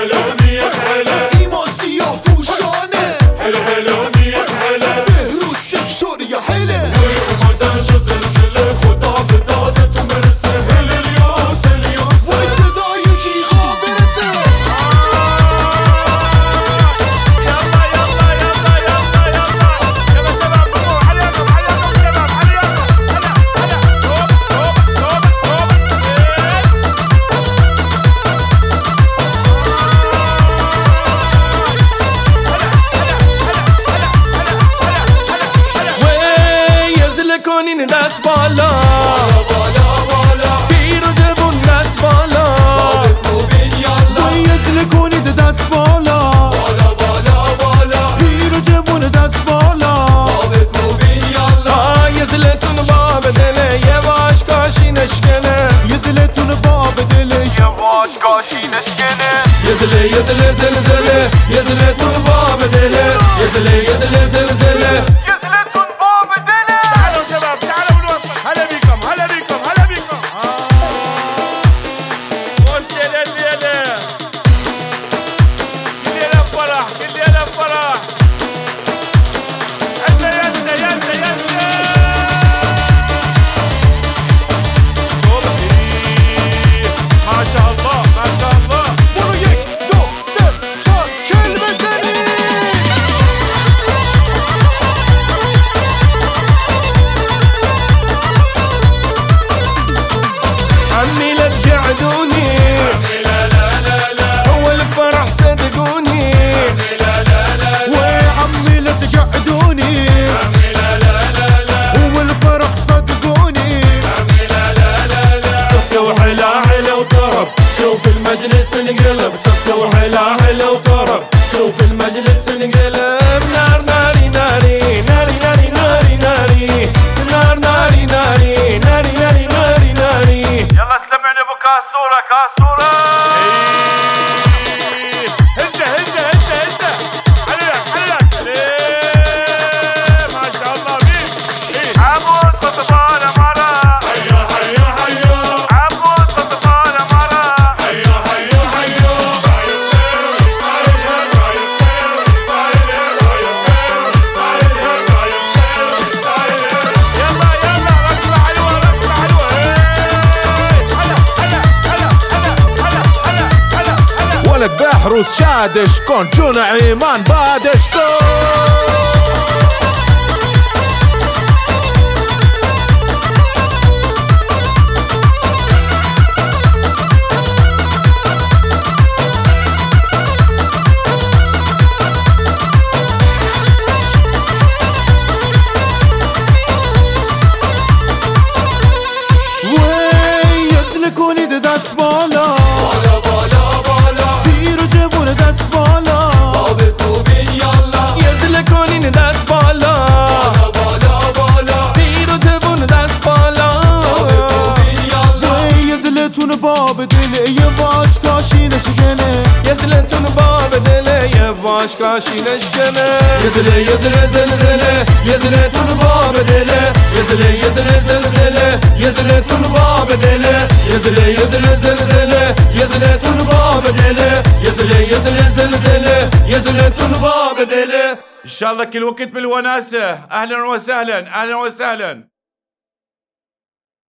مية هلا إيمان سیاه پوشانه هلا هلا مية هلا بهروز سکتور یا هله اومدن دو زلزله خدا به دادتون برسه هلیاس هلیاس وای صدای جیغا برسه کنین دست بالا بالا بالا پیر و جوون دست بالا بکوبین یالا وای ازله کنید دست بالا بالا بالا بالا پیر و جوون دست بالا بکوبین یالا یه زلتون باب دله یواش کاشی نشکنه یه زلتون باب دله یواش کاشی نشکنه یه زله زلزله یه زلتون باب دله یه زله زلزله یه زلتون باب دله تعالوا شباب تعالوا بالوسط هلا بيكم هلا بيكم هلا بيكم مشكلة الليلة كل ليلة فرح كل ليلة فرح يلا يلا يلا يلا ما شاء الله ما شاء الله برو 1 2 3 4 کل بزنی عمي لا تقعدوني لا لا لا لا هو الفرح صدقوني لا لا لا وي عمي لا تقعدوني لا لا لا لا هو الفرح صدقوني لا لا لا لا صفقة وحلا حلا وطرب شوف المجلس انقلب صفقة وحلا حلا وطرب شوف المجلس انقلب نار ناري ناري ناري ناري ناري ناري نار ناري ناري ناري ناري ناري ناري يلا سمعني ابو كاسوره كاسوره هزه هزه هزه هزه عليك عليك ما شاء الله بيك عبود قطبانه مره حيو حيو حيو عبود قطبانه مره حيو حيو حيو يلا يلا ركبه حلوه ركبه حلوه هلا هلا هلا هلا هلا هلا هلا ولك بحروس شادش كون جون عيمان بادش كون وی یسلکونی دست بالا بالا بالا بالا پیر و جوون دست بالا بکوبین یالا يزل كونين داس بالا بالا بالا پیر و جوون دست بالا بکوبین یالا وی یزلتون باب دل یواش کاشی نشکنه يزلتون باب دله يواش كاشي نشكنه يزل زلزله يزلتون باب دله يزل زلزله يزلتون باب دله يزل زلزله يزلتون باب دله يزل زلزله يزلتون باب دله ان شاء الله كل وقت بالوناسه اهلا وسهلا اهلا وسهلا